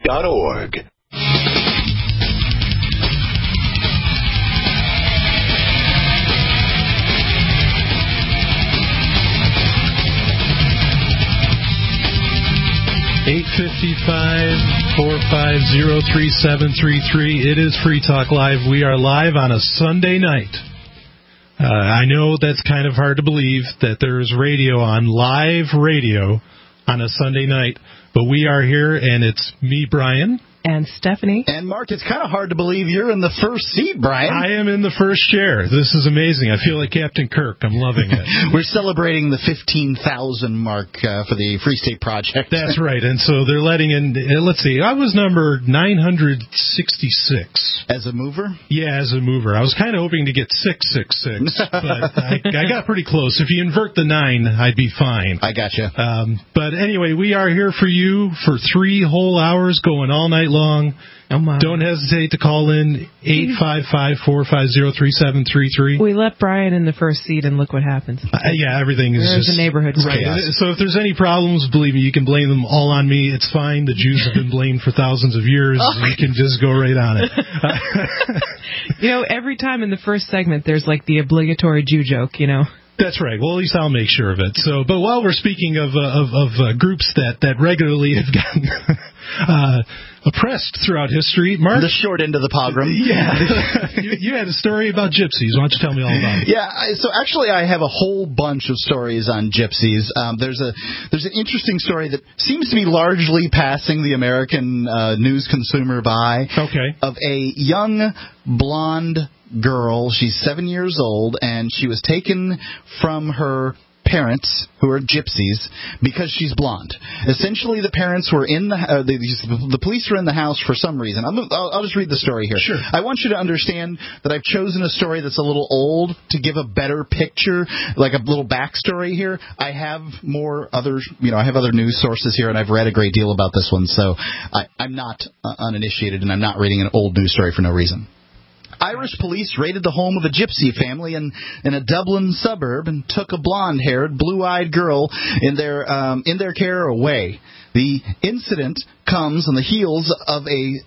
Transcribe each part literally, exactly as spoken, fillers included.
dot org. eight five five, four five zero, three seven three three. It is Free Talk Live. We are live on a Sunday night. Uh, I know that's kind of hard to believe that there is radio on, live radio on a Sunday night, but we are here, and it's me, Brian. And Stephanie. And Mark, it's kind of hard to believe you're in the first seat, Brian. I am in the first chair. This is amazing. I feel like Captain Kirk. I'm loving it. We're celebrating the fifteen thousand mark uh, for the Free State Project. That's right. And so they're letting in, uh, let's see, I was number nine hundred sixty-six. As a mover? Yeah, as a mover. I was kind of hoping to get six six six, but I, I got pretty close. If you invert the nine, I'd be fine. I gotcha. Um, but anyway, we are here for you for three whole hours going all night long. Oh my. Don't hesitate to call in eight five five, four five zero, three seven three three. We let Brian in the first seat, and look what happens. Uh, yeah, everything is There's just... a neighborhood. Right. Chaos. So if there's any problems, believe me, you can blame them all on me. It's fine. The Jews have been blamed for thousands of years. Oh. You can just go right on it. You know, every time in the first segment, there's like the obligatory Jew joke, you know. That's right. Well, at least I'll make sure of it. So, but while we're speaking of uh, of, of uh, groups that, that regularly have gotten uh, oppressed throughout history, Mark, the short end of the pogrom. Yeah, you, you had a story about gypsies. Why don't you tell me all about it? Yeah. I, so actually, I have a whole bunch of stories on gypsies. Um, there's a there's an interesting story that seems to be largely passing the American uh, news consumer by. Okay. Of a young blonde girl. She's seven years old, and she was taken from her parents, who are gypsies, because she's blonde. Essentially, the parents were in the uh, the, the police were in the house for some reason. I'm, I'll, I'll just read the story here. Sure. I want you to understand that I've chosen a story that's a little old to give a better picture, like a little backstory here. I have more other, you know, I have other news sources here, and I've read a great deal about this one, so I, I'm not uh, uninitiated, and I'm not reading an old news story for no reason. Irish police raided the home of a gypsy family in, in a Dublin suburb and took a blonde-haired, blue-eyed girl in their um, in their care away. The incident comes on the heels of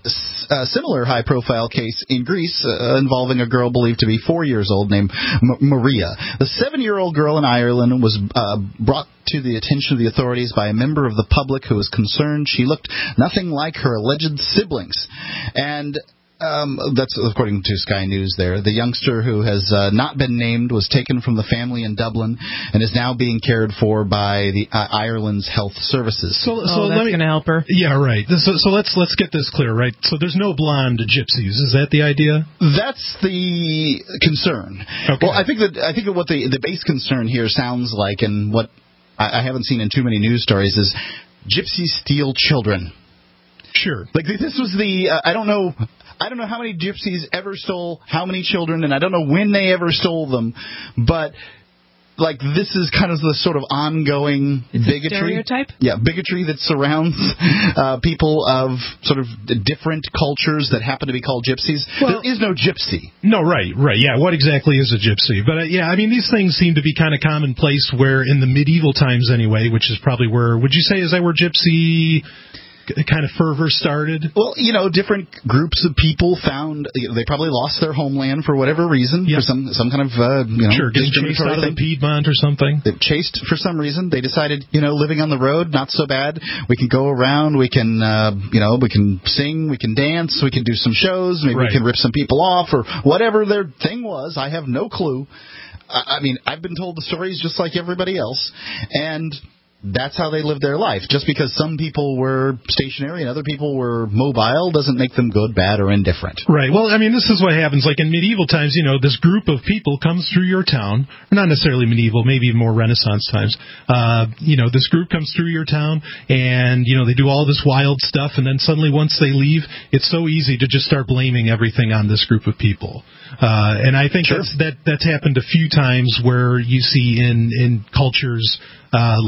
a, a similar high-profile case in Greece uh, involving a girl believed to be four years old named M- Maria. The seven-year-old girl in Ireland was uh, brought to the attention of the authorities by a member of the public who was concerned she looked nothing like her alleged siblings. And Um, that's according to Sky News there. The youngster, who has uh, not been named, was taken from the family in Dublin and is now being cared for by the uh, Ireland's health services. So, so oh, that's going to help her. Yeah, right. So, so let's let's get this clear, right? So there's no blonde gypsies. Is that the idea? That's the concern. Okay. Well, I think that I think that what the the base concern here sounds like, and what I, I haven't seen in too many news stories, is gypsies steal children. Sure. Like this was the uh, I don't know. I don't know how many gypsies ever stole how many children, and I don't know when they ever stole them, but like this is kind of the sort of ongoing it's bigotry. A stereotype? Yeah, bigotry that surrounds uh, people of sort of different cultures that happen to be called gypsies. Well, there is no gypsy. No, right, right. Yeah, what exactly is a gypsy? But uh, yeah, I mean, these things seem to be kind of commonplace where in the medieval times anyway, which is probably where, would you say, is that where gypsy kind of fervor started? Well, you know, different groups of people found, you know, they probably lost their homeland for whatever reason, yep. for some some kind of, uh, you know, sure, getting chased out of the Piedmont or something. They chased for some reason. They decided, you know, living on the road, not so bad. We can go around, we can, uh, you know, we can sing, we can dance, we can do some shows, maybe right. we can rip some people off, or whatever their thing was. I have no clue. I, I mean, I've been told the stories just like everybody else, and that's how they lived their life. Just because some people were stationary and other people were mobile doesn't make them good, bad, or indifferent. Right. Well, I mean, this is what happens. Like in medieval times, you know, this group of people comes through your town. Not necessarily medieval, maybe more Renaissance times. Uh, you know, this group comes through your town, and, you know, they do all this wild stuff, and then suddenly once they leave, it's so easy to just start blaming everything on this group of people. Uh, and I think sure. that's, that that's happened a few times where you see in, in cultures Uh, like in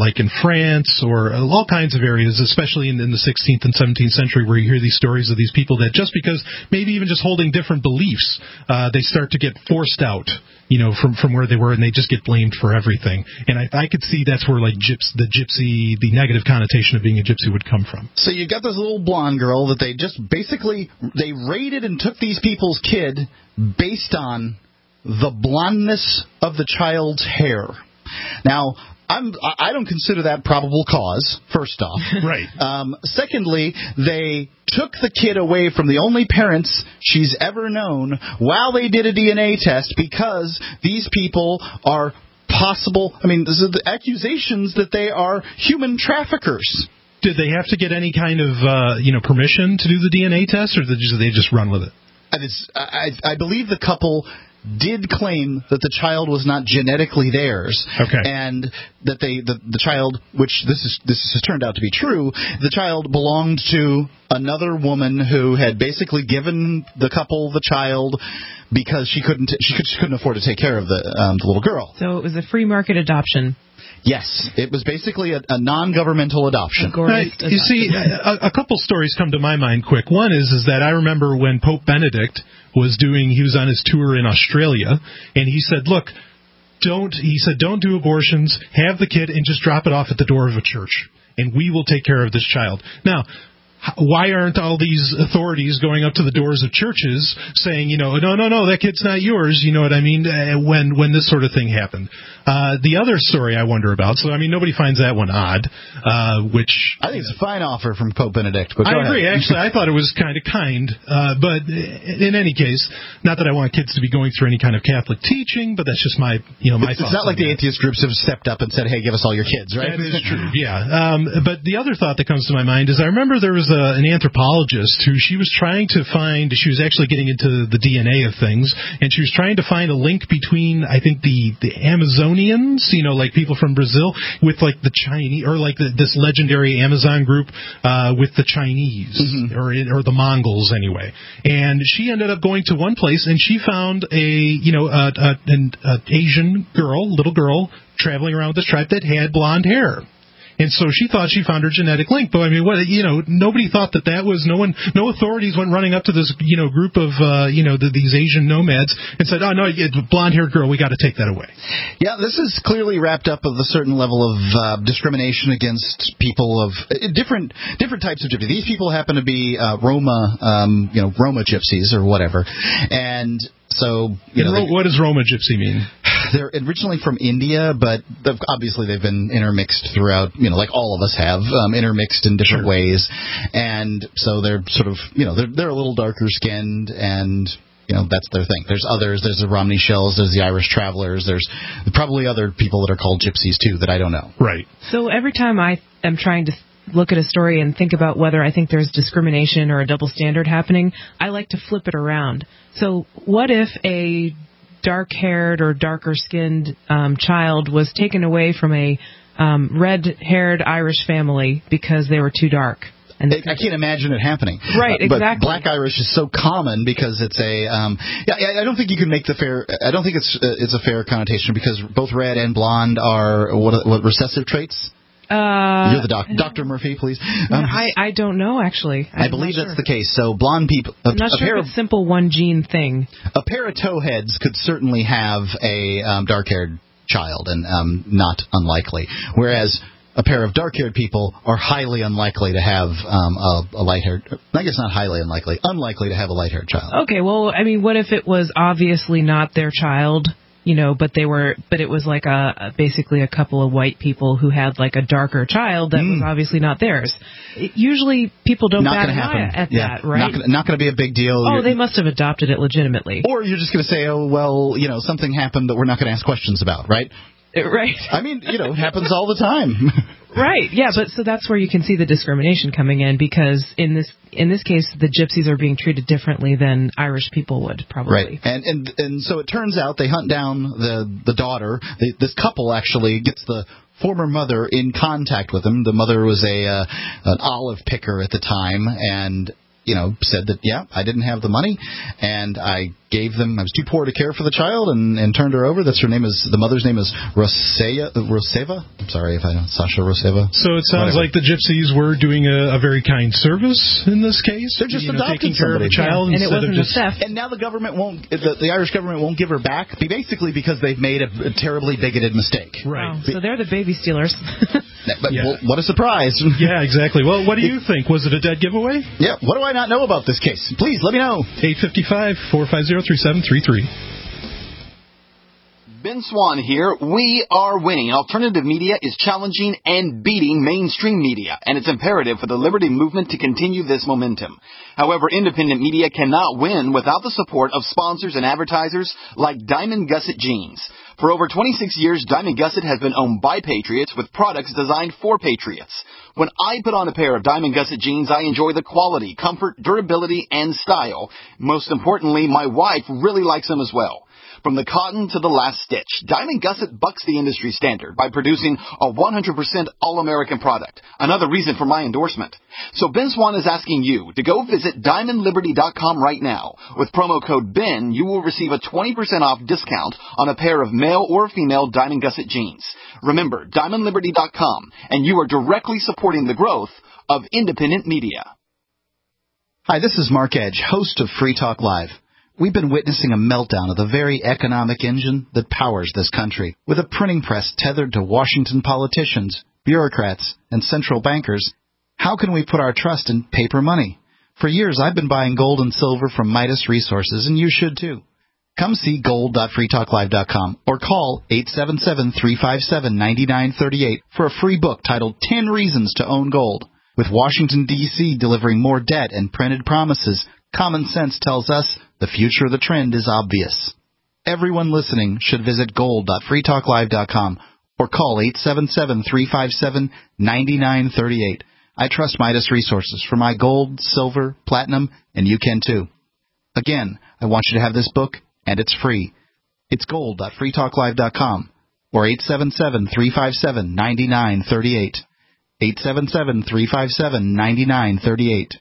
France or all kinds of areas, especially in, in the sixteenth and seventeenth century, where you hear these stories of these people that just because maybe even just holding different beliefs, uh, they start to get forced out, you know, from, from where they were, and they just get blamed for everything. And I, I could see that's where, like, gyps, the gypsy, the negative connotation of being a gypsy would come from. So you got this little blonde girl that they just basically, they raided and took these people's kid based on the blondness of the child's hair. Now, I'm, I don't consider that probable cause, first off. Right. Um, secondly, they took the kid away from the only parents she's ever known while they did a D N A test because these people are possible, I mean, this is the accusations that they are human traffickers. Did they have to get any kind of, uh, you know, permission to do the D N A test, or did they just run with it? And it's, I, I believe the couple did claim that the child was not genetically theirs, okay. and that they the, the child, which this is this has turned out to be true, the child belonged to another woman who had basically given the couple the child because she couldn't she, could, she couldn't afford to take care of the um, the little girl. So it was a free market adoption. Yes, it was basically a, a non-governmental adoption. Right. You see, a, a couple stories come to my mind quick. One is is that I remember when Pope Benedict was doing, he was on his tour in Australia, and he said, look, don't, he said, don't do abortions, have the kid, and just drop it off at the door of a church, and we will take care of this child. Now, why aren't all these authorities going up to the doors of churches saying, you know, no, no, no, that kid's not yours, you know what I mean, uh, when when this sort of thing happened? Uh, the other story I wonder about, so, I mean, nobody finds that one odd, uh, which... I think it's a fine offer from Pope Benedict, but go I agree, ahead. actually. I thought it was kind of kind, uh, but in any case, not that I want kids to be going through any kind of Catholic teaching, but that's just my, you know, my It's, thoughts. it's not like the that. atheist groups have stepped up and said, hey, give us all your kids, right? That is true, yeah. Um, but the other thought that comes to my mind is I remember there was a, an anthropologist who she was trying to find, she was actually getting into the D N A of things, and she was trying to find a link between, I think, the, the Amazonians, you know, like people from Brazil, with like the Chinese, or like the, this legendary Amazon group uh, with the Chinese, mm-hmm. or or the Mongols anyway. And she ended up going to one place, and she found a, you know, a, a, an a Asian girl, little girl, traveling around with this tribe that had blonde hair. And so she thought she found her genetic link, but I mean, what, you know, nobody thought that that was, no one, no authorities went running up to this, you know, group of, uh, you know, the, these Asian nomads and said, oh no, blonde-haired girl, we got to take that away. Yeah, this is clearly wrapped up with a certain level of uh, discrimination against people of uh, different different types of gypsies. These people happen to be uh, Roma, um, you know, Roma gypsies or whatever, and. So, you know, Ro- what does Roma gypsy mean? They're originally from India, but obviously they've been intermixed throughout, you know, like all of us have, um, intermixed in different sure. ways. And so they're sort of, you know, they're, they're a little darker skinned, and, you know, that's their thing. There's others. There's the Romney Shells. There's the Irish Travelers. There's probably other people that are called gypsies, too, that I don't know. Right. So every time I am trying to look at a story and think about whether I think there's discrimination or a double standard happening, I like to flip it around. So what if a dark-haired or darker-skinned um, child was taken away from a um, red-haired Irish family because they were too dark? And I can't imagine it happening. Right, uh, but exactly. Black Irish is so common because it's a. Um, yeah, I don't think you can make the fair. I don't think it's uh, it's a fair connotation because both red and blonde are what, what recessive traits. Uh, You're the doc, Doctor Murphy, please. Um, I, I don't know, actually. I'm I believe that's sure. the case. So blonde people... A, I'm not a sure pair if it's a simple one-gene thing. A pair of towheads could certainly have a um, dark-haired child, and um, not unlikely. Whereas a pair of dark-haired people are highly unlikely to have um, a, a light-haired... I guess not highly unlikely. Unlikely to have a light-haired child. Okay, well, I mean, what if it was obviously not their child... You know, but they were, but it was like a, basically a couple of white people who had like a darker child that mm. was obviously not theirs. It, usually people don't not bat an happen. eye at yeah. that, right? Not going to be a big deal. Oh, you're, they must have adopted it legitimately. Or you're just going to say, oh, well, you know, something happened that we're not going to ask questions about, right? Right. I mean, you know, it happens all the time. Right. Yeah, but so that's where you can see the discrimination coming in, because in this in this case, the gypsies are being treated differently than Irish people would, probably. Right. And and and so it turns out they hunt down the the daughter. They, this couple actually gets the former mother in contact with them. The mother was a uh, an olive picker at the time, and you know, said that, yeah, I didn't have the money, and I gave them, I was too poor to care for the child, and, and turned her over. That's her name is, the mother's name is Rosea, Roseva. I'm sorry if I don't, Sasha Roseva. So it sounds Whatever. like the gypsies were doing a, a very kind service in this case. They're just you know, adopting taking care somebody. of a child yeah, and it instead wasn't of just... a theft. And now the government won't, the, the Irish government won't give her back, basically because they've made a, a terribly bigoted mistake. Right. Wow. So they're the baby stealers. But Yeah. well, what a surprise. Yeah, exactly. Well, what do you think? Was it a dead giveaway? Yeah, what do I not know about this case? Please, let me know. eight five five, four five zero, three seven three three. Ben Swan here. We are winning. Alternative media is challenging and beating mainstream media, and it's imperative for the liberty movement to continue this momentum. However, independent media cannot win without the support of sponsors and advertisers like Diamond Gusset Jeans. For over twenty-six years, Diamond Gusset has been owned by patriots with products designed for patriots. When I put on a pair of Diamond Gusset jeans, I enjoy the quality, comfort, durability, and style. Most importantly, my wife really likes them as well. From the cotton to the last stitch, Diamond Gusset bucks the industry standard by producing a one hundred percent all-American product. Another reason for my endorsement. So Ben Swan is asking you to go visit diamond liberty dot com right now. With promo code BEN, you will receive a twenty percent off discount on a pair of male or female Diamond Gusset jeans. Remember, diamond liberty dot com, and you are directly supporting the growth of independent media. Hi, this is Mark Edge, host of Free Talk Live. We've been witnessing a meltdown of the very economic engine that powers this country. With a printing press tethered to Washington politicians, bureaucrats, and central bankers, how can we put our trust in paper money? For years, I've been buying gold and silver from Midas Resources, and you should too. Come see gold dot free talk live dot com or call eight seven seven, three five seven, nine nine three eight for a free book titled ten Reasons to Own Gold. With Washington, D C delivering more debt and printed promises, common sense tells us the future of the trend is obvious. Everyone listening should visit gold dot free talk live dot com or call eight seven seven, three five seven, nine nine three eight. I trust Midas Resources for my gold, silver, platinum, and you can too. Again, I want you to have this book, and it's free. It's gold dot free talk live dot com or eight seven seven, three five seven, nine nine three eight. eight seven seven, three five seven, nine nine three eight.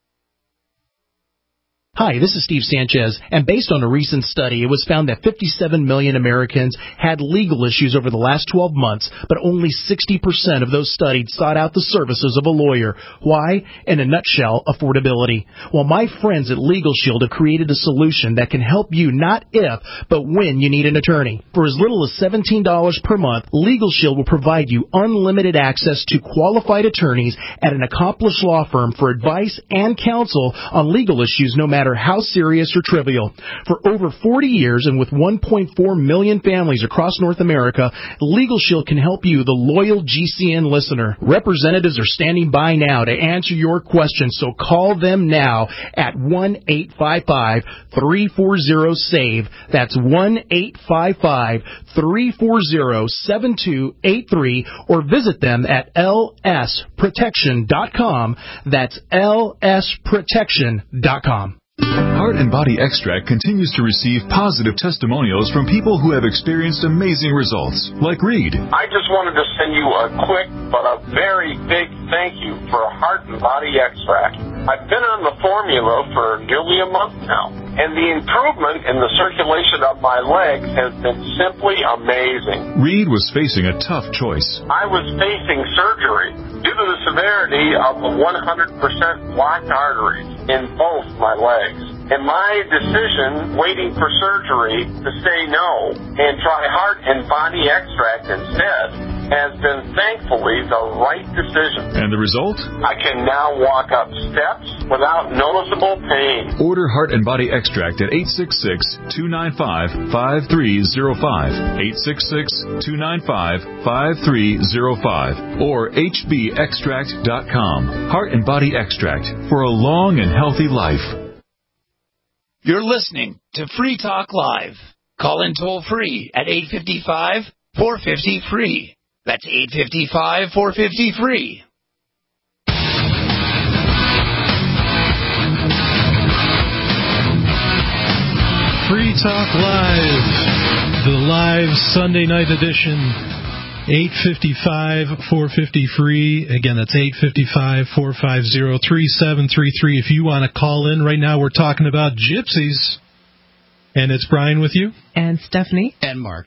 Hi, this is Steve Sanchez, and based on a recent study, it was found that fifty-seven million Americans had legal issues over the last twelve months, but only sixty percent of those studied sought out the services of a lawyer. Why? In a nutshell, affordability. Well, my friends at Legal Shield have created a solution that can help you not if, but when you need an attorney. For as little as seventeen dollars per month, Legal Shield will provide you unlimited access to qualified attorneys at an accomplished law firm for advice and counsel on legal issues no matter how serious or trivial. For over forty years and with one point four million families across North America, Legal Shield can help you, the loyal G C N listener. Representatives are standing by now to answer your questions, so call them now at one eight five five, three four zero, S A V E. That's one eight five five, three four zero, seven two eight three, or visit them at L S protection dot com. That's L S protection dot com. Heart and Body Extract continues to receive positive testimonials from people who have experienced amazing results, like Reed. I just wanted to send you a quick but a very big thank you for Heart and Body Extract. I've been on the formula for nearly a month now, and the improvement in the circulation of my legs has been simply amazing. Reed was facing a tough choice. I was facing surgery due to the severity of the one hundred percent blocked arteries in both my legs. And my decision, waiting for surgery, to say no and try Heart and Body Extract instead, has been thankfully the right decision. And the result? I can now walk up steps without noticeable pain. Order Heart and Body Extract at eight six six, two nine five, five three zero five, eight six six, two nine five, five three zero five, or H B extract dot com. Heart and Body Extract for a long and healthy life. You're listening to Free Talk Live. Call in toll free at eight five five, four five zero, free. That's eight five five, four five zero, free. Free Talk Live, the live Sunday night edition eight five five, four five zero, free. Again, that's eight five five, four five zero, three seven three three. If you want to call in right now, we're talking about gypsies. And it's Brian with you. And Stephanie. And Mark.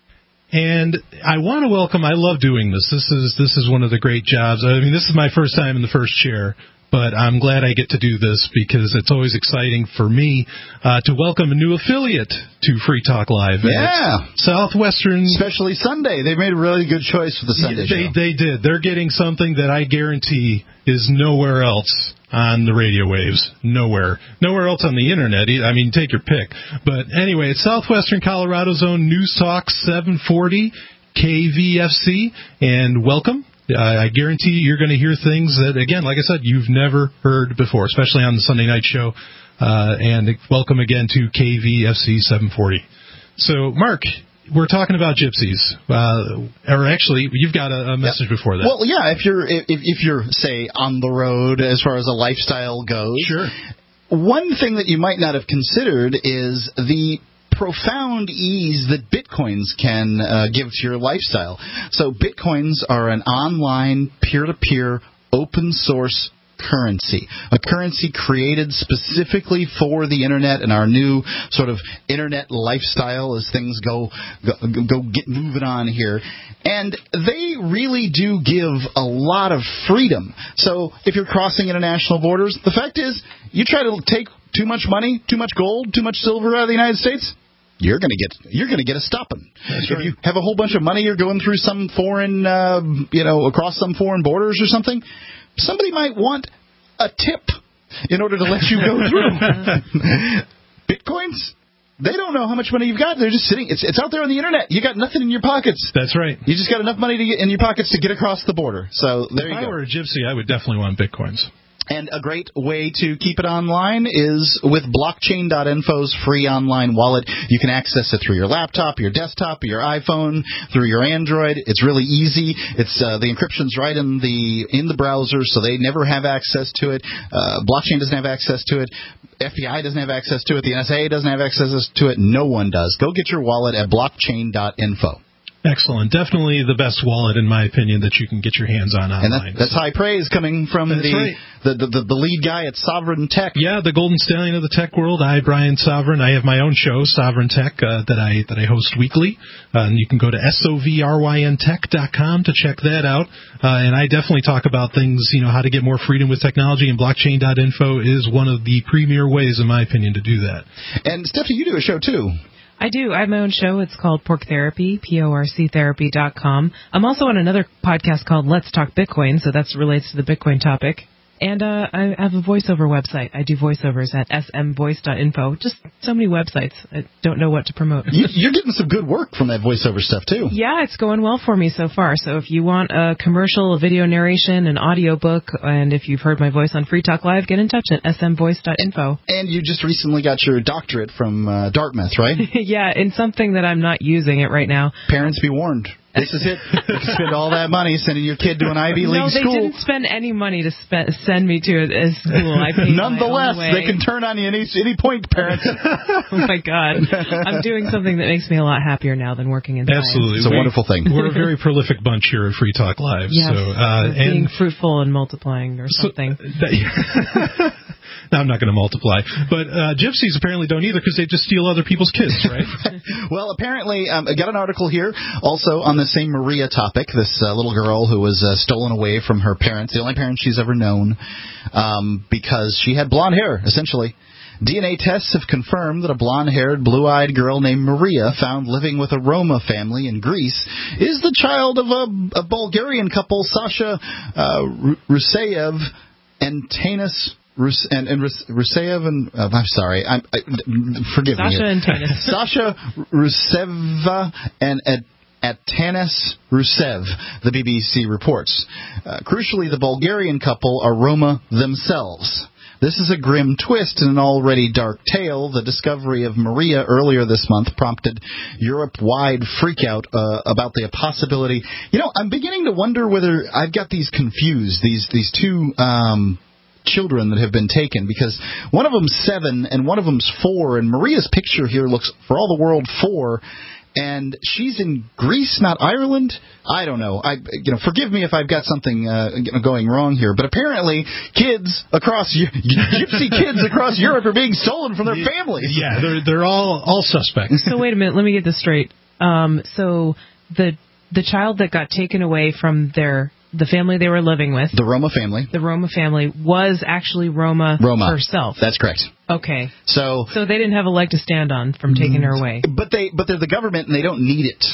And I want to welcome, I love doing this. This is this is one of the great jobs. I mean, this is my first time in the first chair, but I'm glad I get to do this because it's always exciting for me uh, to welcome a new affiliate to Free Talk Live. Yeah. Southwestern. Especially Sunday. They made a really good choice with the Sunday they, show. They did. They're getting something that I guarantee is nowhere else on the radio waves. Nowhere. Nowhere else on the Internet. I mean, take your pick. But anyway, it's Southwestern Colorado's own News Talk seven forty K V F C. And welcome. Uh, I guarantee you're going to hear things that, again, like I said, you've never heard before, especially on the Sunday night show. Uh, and welcome again to K V F C seven forty. So, Mark, we're talking about gypsies, uh, or actually, you've got a, a message yeah. before that. Well, yeah, if you're if, if you're say on the road as far as a lifestyle goes, sure. One thing that you might not have considered is the profound ease that Bitcoins can uh, give to your lifestyle. So Bitcoins are an online, peer-to-peer, open-source currency, a currency created specifically for the Internet and our new sort of Internet lifestyle as things go go, go get moving on here. And they really do give a lot of freedom. So if you're crossing international borders, the fact is, you try to take too much money, too much gold, too much silver out of the United States, you're going to get you're going to get a stopping. That's if right. you have a whole bunch of money, you're going through some foreign, uh, you know, across some foreign borders or something, somebody might want a tip in order to let you go through. Bitcoins, they don't know how much money you've got. They're just sitting. It's it's out there on the Internet. You got nothing in your pockets. That's right. You just got enough money to get in your pockets to get across the border. So there if you I go. If I were a gypsy, I would definitely want Bitcoins. And a great way to keep it online is with blockchain dot info's free online wallet. You can access it through your laptop, your desktop, your iPhone, through your Android. It's really easy. It's uh, the encryption's right in the in the browser, so they never have access to it. Uh, blockchain doesn't have access to it. F B I doesn't have access to it. The N S A doesn't have access to it. No one does. Go get your wallet at blockchain dot info. Excellent. Definitely the best wallet, in my opinion, that you can get your hands on online. And that, that's high praise coming from the, right. the, the, the the lead guy at Sovereign Tech. Yeah, the golden stallion of the tech world. I, Brian Sovereign. I have my own show, Sovereign Tech, uh, that I that I host weekly. Uh, and you can go to S O V R Y N tech dot com to check that out. Uh, and I definitely talk about things, you know, how to get more freedom with technology, and blockchain dot info is one of the premier ways, in my opinion, to do that. And, Stephanie, you do a show, too. I do. I have my own show. It's called Pork Therapy, P O R C therapy dot com. I'm also on another podcast called Let's Talk Bitcoin, so that relates to the Bitcoin topic. And uh, I have a voiceover website. I do voiceovers at s m voice dot info. Just so many websites. I don't know what to promote. you, you're getting some good work from that voiceover stuff, too. Yeah, it's going well for me so far. So if you want a commercial, a video narration, an audio book, and if you've heard my voice on Free Talk Live, get in touch at s m voice dot info. And you just recently got your doctorate from uh, Dartmouth, right? Yeah, in something that I'm not using it right now. Parents be warned. This is it. You can spend all that money sending your kid to an Ivy League no, they school. didn't spend any money to spe- send me to a, a school. I paid Nonetheless, my own way. they can turn on you any, any point, parents. Oh, my God. I'm doing something that makes me a lot happier now than working in science. Absolutely. It's a we, wonderful thing. We're a very prolific bunch here at Free Talk Live. Yes, so, uh, being and fruitful and multiplying or so, something. That, no, I'm not going to multiply. But uh, gypsies apparently don't either because they just steal other people's kids, right? Well, apparently, um, I got an article here also on the same Maria topic, this uh, little girl who was uh, stolen away from her parents, the only parents she's ever known, um, because she had blonde hair, essentially. D N A tests have confirmed that a blonde-haired, blue-eyed girl named Maria, found living with a Roma family in Greece, is the child of a, a Bulgarian couple, Sasha uh, Ruseyev and Tanis Rus- and, and Rus- Ruseyev and uh, I'm sorry, I'm, I, forgive Sasha me. Sasha and Tanis. Sasha Ruseva and Ed- At Tanis Rusev, the B B C reports. Uh, crucially, the Bulgarian couple are Roma themselves. This is a grim twist in an already dark tale. The discovery of Maria earlier this month prompted Europe-wide freakout uh, about the possibility. You know, I'm beginning to wonder whether I've got these confused, these these two um, children that have been taken, because one of them's seven and one of them's four, and Maria's picture here looks, for all the world, four. and she's in Greece, not Ireland. I don't know. I, you know, forgive me if I've got something uh, going wrong here, but apparently, kids across gypsy kids across Europe are being stolen from their families. Yeah, they're they're all all suspects. So wait a minute, let me get this straight. Um, so the the child that got taken away from their the family they were living with, the Roma family, the Roma family was actually Roma, Roma herself. That's correct. Okay. So so they didn't have a leg to stand on from taking her away. But they but they're the government and they don't need it.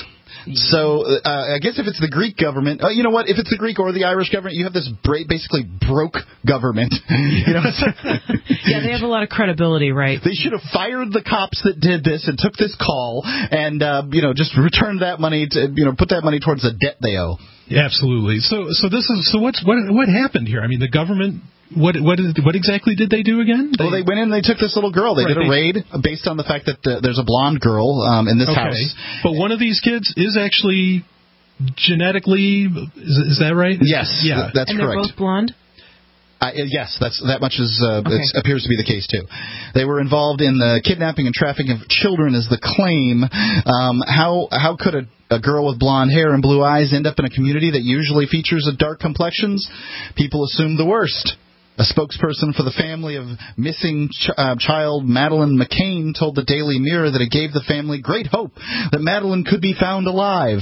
So uh, I guess if it's the Greek government, uh, you know what? If it's the Greek or the Irish government, you have this bra- basically broke government. You know, yeah, they have a lot of credibility, right? They should have fired the cops that did this and took this call, and uh, you know, just returned that money to you know put that money towards the debt they owe. Yeah, absolutely. So so this is so what's what what happened here? I mean, the government. What what is what exactly did they do again? They, well, they went in and they took this little girl. They right, did a raid based on the fact that uh, there's a blonde girl um, in this okay. house. But one of these kids is actually genetically, is, is that right? Yes, yeah, th- that's and correct. And they're both blonde? Uh, yes, that's that much is uh, okay. it appears to be the case too. They were involved in the kidnapping and trafficking of children, is the claim. Um, how how could a A girl with blonde hair and blue eyes end up in a community that usually features a dark complexions? People assume the worst. A spokesperson for the family of missing ch- uh, child Madeleine McCain told the Daily Mirror that it gave the family great hope that Madeleine could be found alive.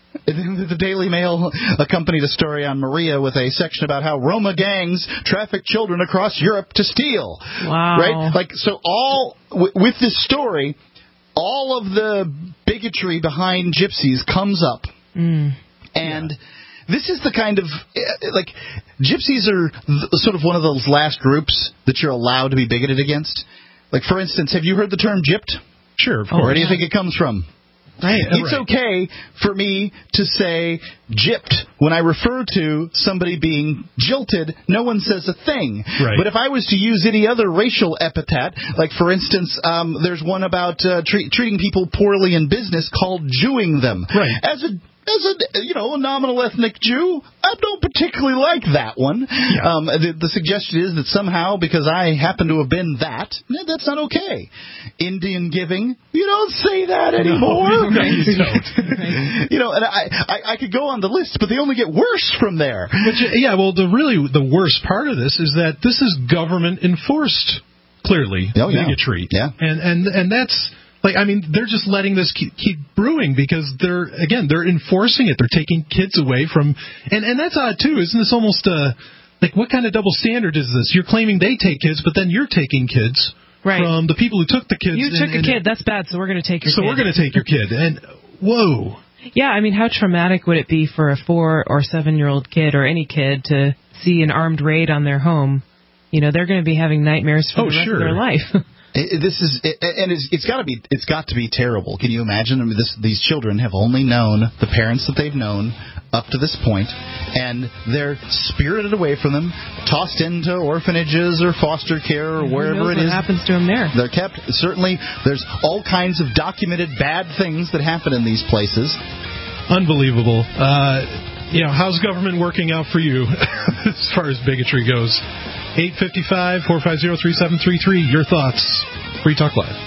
The Daily Mail accompanied a story on Maria with a section about how Roma gangs traffic children across Europe to steal. Wow. Right? Like, so all, w- with this story, all of the bigotry behind gypsies comes up. Mm. And yeah. This is the kind of, like, gypsies are th- sort of one of those last groups that you're allowed to be bigoted against. Like, for instance, have you heard the term gypped? Sure, of course. Where do you yeah. think it comes from? Right. It's right. okay for me to say gypped when I refer to somebody being jilted. No one says a thing. Right. But if I was to use any other racial epithet, like, for instance, um, there's one about uh, tre- treating people poorly in business called Jewing them. Right. As a As a you know a nominal ethnic Jew, I don't particularly like that one. Yeah. Um, the, the suggestion is that somehow, because I happen to have been that, that's not okay. Indian giving, you don't say that anymore. No, you don't. You know, and I, I I could go on the list, but they only get worse from there. But yeah, well, the really the worst part of this is that this is government enforced, clearly, oh, yeah. bigotry. Yeah, and and and that's. Like, I mean, they're just letting this keep, keep brewing because they're, again, they're enforcing it. They're taking kids away from, and, and that's odd, too. Isn't this almost, uh, like, what kind of double standard is this? You're claiming they take kids, but then you're taking kids right. from the people who took the kids. You and, took a and, kid, that's bad, so we're going to take your so kid. So we're going to take your kid. And, whoa. Yeah, I mean, how traumatic would it be for a four- or seven-year-old kid or any kid to see an armed raid on their home? You know, they're going to be having nightmares for oh, the rest sure. of their life. It, this is, it, and it's, it's got to be, it's got to be terrible. Can you imagine? I mean, this, these children have only known the parents that they've known up to this point, and they're spirited away from them, tossed into orphanages or foster care or Who wherever knows it what is. happens to them there? They're kept. Certainly, there's all kinds of documented bad things that happen in these places. Unbelievable. Uh, you know, how's government working out for you as far as bigotry goes? eight five five, four five zero, three seven three three. Your thoughts. Free Talk Live.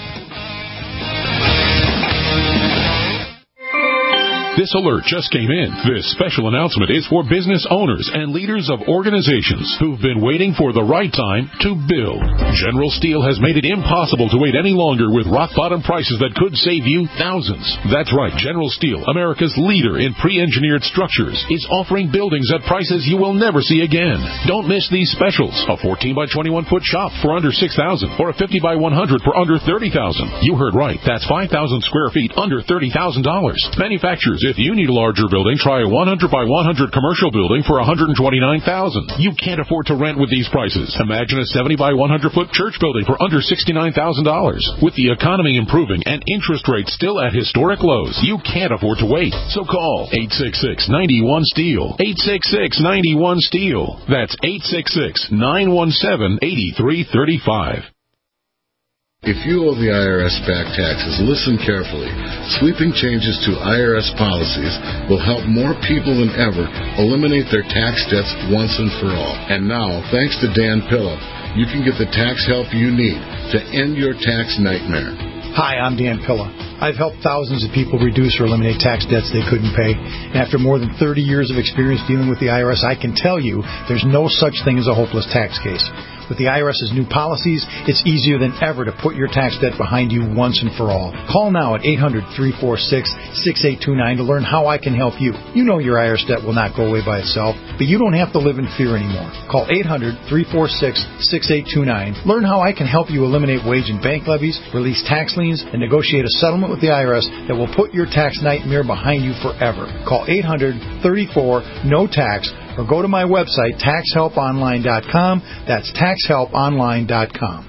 This alert just came in. This special announcement is for business owners and leaders of organizations who've been waiting for the right time to build. General Steel has made it impossible to wait any longer with rock-bottom prices that could save you thousands. That's right. General Steel, America's leader in pre-engineered structures, is offering buildings at prices you will never see again. Don't miss these specials. A fourteen by twenty-one foot shop for under six thousand dollars or a fifty by one hundred for under thirty thousand dollars. You heard right. That's five thousand square feet under thirty thousand dollars. Manufacturers, if you need a larger building, try a one hundred by one hundred commercial building for one hundred twenty-nine thousand dollars. You can't afford to rent with these prices. Imagine a seventy by one hundred foot church building for under sixty-nine thousand dollars. With the economy improving and interest rates still at historic lows, you can't afford to wait. So call eight six six, nine one, STEEL. eight six six, nine one, STEEL. That's eight six six, nine one seven, eight three three five. If you owe the I R S back taxes, listen carefully. Sweeping changes to I R S policies will help more people than ever eliminate their tax debts once and for all. And now, thanks to Dan Pilla, you can get the tax help you need to end your tax nightmare. Hi, I'm Dan Pilla. I've helped thousands of people reduce or eliminate tax debts they couldn't pay. And after more than thirty years of experience dealing with the I R S, I can tell you there's no such thing as a hopeless tax case. With the I R S's new policies, it's easier than ever to put your tax debt behind you once and for all. Call now at eight hundred, three four six, six eight two nine to learn how I can help you. You know your I R S debt will not go away by itself, but you don't have to live in fear anymore. Call eight hundred, three four six, six eight two nine. Learn how I can help you eliminate wage and bank levies, release tax liens, and negotiate a settlement with the I R S that will put your tax nightmare behind you forever. Call eight hundred, thirty-four, N O T A X or go to my website, tax help online dot com. That's tax help online dot com.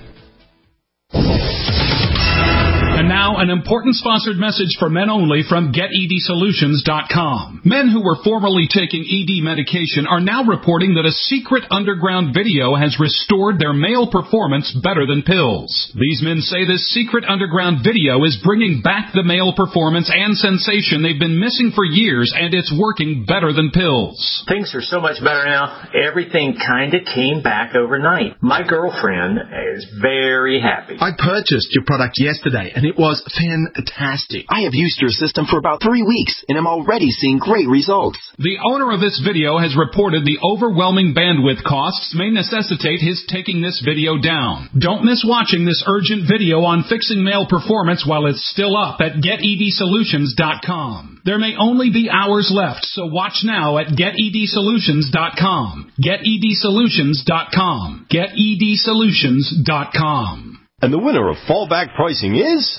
And now, an important sponsored message for men only from Get E D Solutions dot com. Men who were formerly taking E D medication are now reporting that a secret underground video has restored their male performance better than pills. These men say this secret underground video is bringing back the male performance and sensation they've been missing for years, and it's working better than pills. Things are so much better now. Everything kind of came back overnight. My girlfriend is very happy. I purchased your product yesterday, and it was fantastic. I have used your system for about three weeks, and I'm already seeing great results. The owner of this video has reported the overwhelming bandwidth costs may necessitate his taking this video down. Don't miss watching this urgent video on fixing male performance while it's still up at Get E D Solutions dot com. There may only be hours left, so watch now at Get E D Solutions dot com. Get E D Solutions dot com. Get E D Solutions dot com. And the winner of fallback pricing is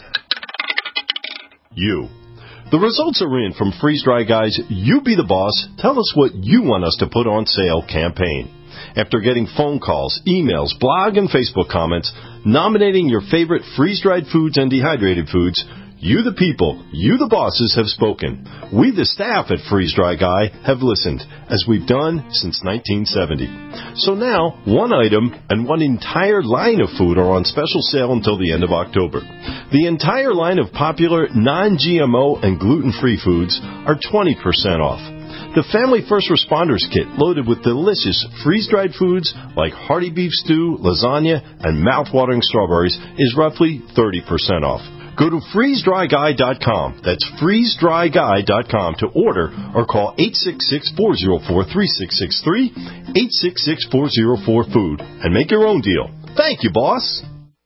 you. The results are in from Freeze Dry Guy's You Be the Boss, Tell Us What You Want Us to Put on Sale campaign. After getting phone calls, emails, blog, and Facebook comments nominating your favorite freeze-dried foods and dehydrated foods, you the people, you the bosses have spoken. We the staff at Freeze Dry Guy have listened, as we've done since nineteen seventy. So now, one item and one entire line of food are on special sale until the end of October. The entire line of popular non-G M O and gluten-free foods are twenty percent off. The Family First Responders Kit, loaded with delicious freeze-dried foods like hearty beef stew, lasagna, and mouth-watering strawberries, is roughly thirty percent off. Go to freeze dry guy dot com. That's freeze dry guy dot com to order or call eight six six, four zero four, three six six three, eight six six, four zero four, food, and make your own deal. Thank you, boss.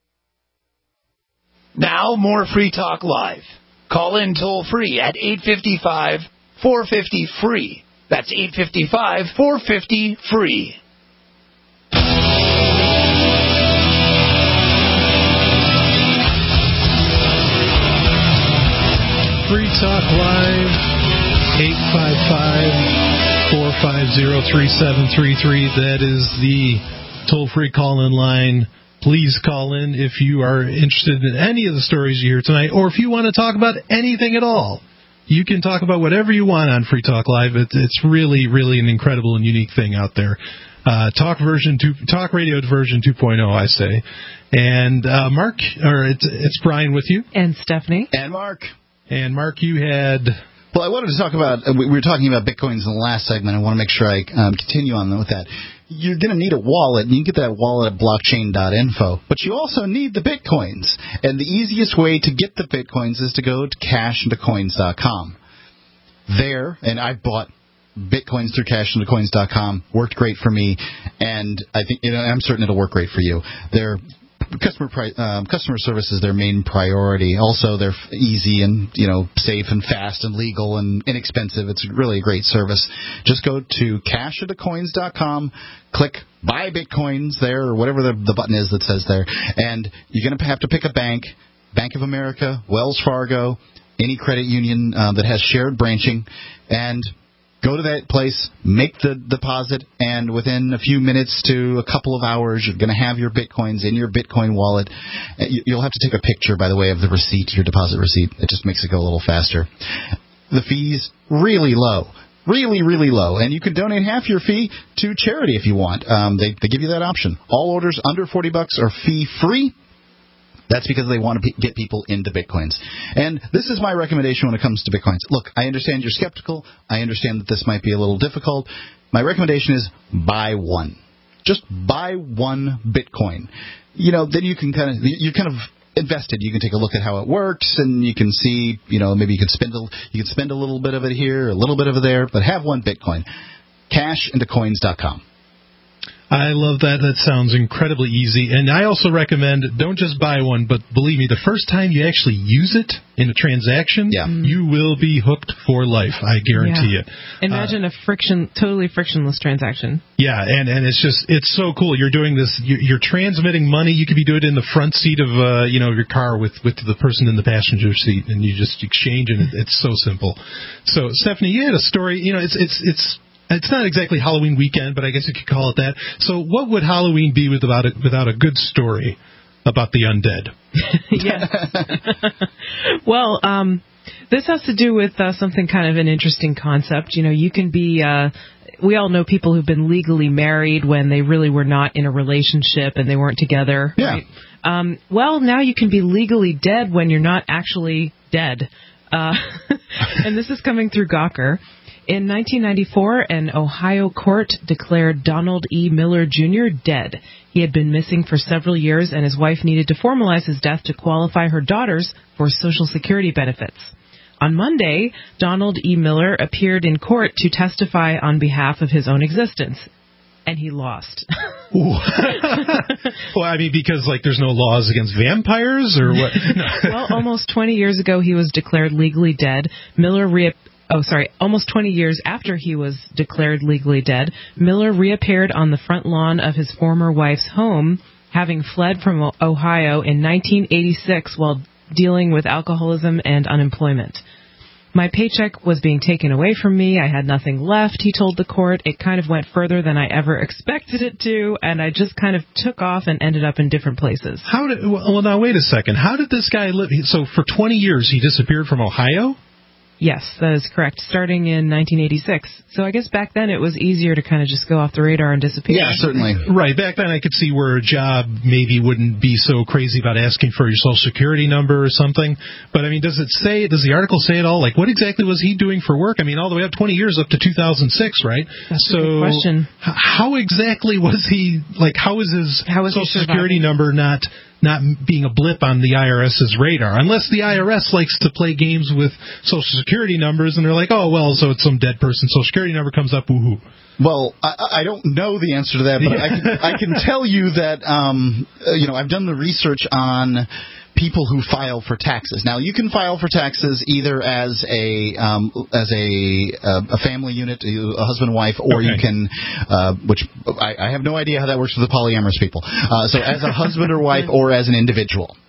Now, more Free Talk Live. Call in toll free at eight five five, four five zero, free. That's eight five five, four five zero, free. Free Talk Live, eight five five, four five zero, three seven three three. That is the toll-free call-in line. Please call in if you are interested in any of the stories you hear tonight, or if you want to talk about anything at all. You can talk about whatever you want on Free Talk Live. It's, it's really, really an incredible and unique thing out there. Uh, talk version two, talk radio version two point oh, I say. And uh, Mark, or it's, it's Brian with you, and Stephanie, and Mark. And Mark, you had... Well, I wanted to talk about, we were talking about Bitcoins in the last segment. I want to make sure I um, continue on with that. You're going to need a wallet, and you can get that wallet at blockchain dot info. But you also need the Bitcoins. And the easiest way to get the Bitcoins is to go to cash into coins dot com. There, and I've bought Bitcoins through cash into coins dot com. Worked great for me, and I think, you know, I'm certain it'll work great for you. They're Customer pri- um, customer service is their main priority. Also, they're f- easy and, you know, safe and fast and legal and inexpensive. It's really a great service. Just go to cash into coins dot com, click Buy Bitcoins there, or whatever the, the button is that says there, and you're going to have to pick a bank, Bank of America, Wells Fargo, any credit union uh, that has shared branching, and go to that place, make the deposit, and within a few minutes to a couple of hours, you're going to have your Bitcoins in your Bitcoin wallet. You'll have to take a picture, by the way, of the receipt, your deposit receipt. It just makes it go a little faster. The fees, really low. Really, really low. And you can donate half your fee to charity if you want. Um, they, they give you that option. All orders under forty bucks are fee-free. That's because they want to get people into Bitcoins. And this is my recommendation when it comes to Bitcoins. Look, I understand you're skeptical. I understand that this might be a little difficult. My recommendation is buy one. Just buy one Bitcoin. You know, then you can kind of, you're kind of invested, you can take a look at how it works, and you can see, you know, maybe you could spend a, you could spend a little bit of it here, a little bit of it there, but have one Bitcoin. cash into coins dot com. I love that. That sounds incredibly easy. And I also recommend don't just buy one, but believe me, the first time you actually use it in a transaction, yeah. you will be hooked for life. I guarantee yeah. it. Imagine uh, a friction, totally frictionless transaction. Yeah, and, and it's just, it's so cool. You're doing this, you're, you're transmitting money. You could be doing it in the front seat of, uh, you know, your car with, with the person in the passenger seat, and you just exchange, and it, it's so simple. So, Stephanie, you had a story, you know, it's, it's, it's, It's not exactly Halloween weekend, but I guess you could call it that. So what would Halloween be without a, without a good story about the undead? Yes. Well, um, this has to do with uh, something kind of an interesting concept. You know, you can be... Uh, we all know people who've been legally married when they really were not in a relationship and they weren't together. Yeah. Right? Um, well, now you can be legally dead when you're not actually dead. Uh, and this is coming through Gawker. In nineteen ninety-four, an Ohio court declared Donald E. Miller Junior dead. He had been missing for several years, and his wife needed to formalize his death to qualify her daughters for Social Security benefits. On Monday, Donald E. Miller appeared in court to testify on behalf of his own existence. And he lost. Well, I mean, because, like, there's no laws against vampires, or what? No. Well, almost twenty years ago, he was declared legally dead. Miller reappeared. Oh, sorry, almost twenty years after he was declared legally dead, Miller reappeared on the front lawn of his former wife's home, having fled from Ohio in nineteen eighty-six while dealing with alcoholism and unemployment. My paycheck was being taken away from me. I had nothing left, he told the court. It kind of went further than I ever expected it to, and I just kind of took off and ended up in different places. How did? Well, now, wait a second. How did this guy live? So for twenty years, he disappeared from Ohio? Yes, that is correct, starting in nineteen eighty-six. So I guess back then it was easier to kind of just go off the radar and disappear. Yeah, certainly. Right, back then I could see where a job maybe wouldn't be so crazy about asking for your Social Security number or something. But, I mean, does it say, does the article say at all, like, what exactly was he doing for work? I mean, all the way up twenty years up to two thousand six, right? That's so a good question. H- how exactly was he, like, how was his how was Social Security number not... not being a blip on the IRS's radar, unless the I R S likes to play games with Social Security numbers, and they're like, oh, well, so it's some dead person's Social Security number comes up, woohoo. Well, I, I don't know the answer to that, but yeah. I, can, I can tell you that, um, you know, I've done the research on people who file for taxes. Now, you can file for taxes either as a um, as a uh, a family unit, a husband and wife, or okay. you can, uh, which I, I have no idea how that works for the polyamorous people. Uh, so, as a husband or wife, or as an individual.